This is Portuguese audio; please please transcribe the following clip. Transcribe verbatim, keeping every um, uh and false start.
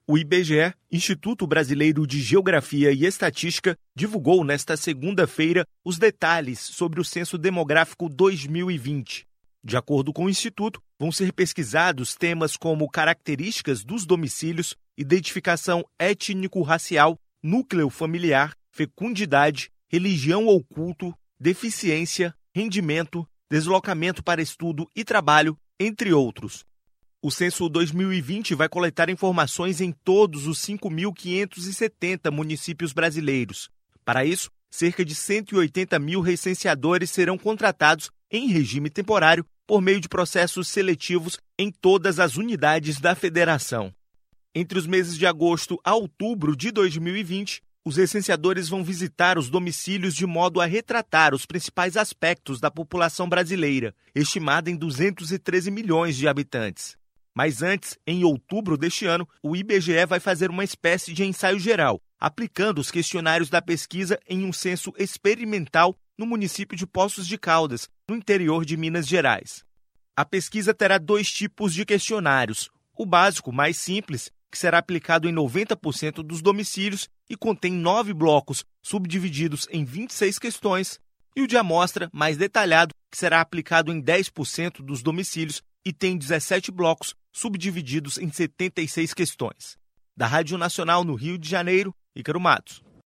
O I B G E, Instituto Brasileiro de Geografia e Estatística, divulgou nesta segunda-feira os detalhes sobre o Censo Demográfico dois mil e vinte. De acordo com o Instituto, vão ser pesquisados temas como características dos domicílios, identificação étnico-racial, núcleo familiar, fecundidade, religião ou culto, deficiência, rendimento, deslocamento para estudo e trabalho, entre outros. O Censo dois mil e vinte vai coletar informações em todos os cinco mil quinhentos e setenta municípios brasileiros. Para isso, cerca de cento e oitenta mil recenseadores serão contratados em regime temporário por meio de processos seletivos em todas as unidades da federação. Entre os meses de agosto a outubro de dois mil e vinte, os recenseadores vão visitar os domicílios de modo a retratar os principais aspectos da população brasileira, estimada em duzentos e treze milhões de habitantes. Mas antes, em outubro deste ano, o I B G E vai fazer uma espécie de ensaio geral, aplicando os questionários da pesquisa em um censo experimental no município de Poços de Caldas, no interior de Minas Gerais. A pesquisa terá dois tipos de questionários: o básico, mais simples, que será aplicado em noventa por cento dos domicílios e contém nove blocos subdivididos em vinte e seis questões, e o de amostra, mais detalhado, que será aplicado em dez por cento dos domicílios e tem dezessete blocos subdivididos em setenta e seis questões. Da Rádio Nacional no Rio de Janeiro, Ícaro Matos.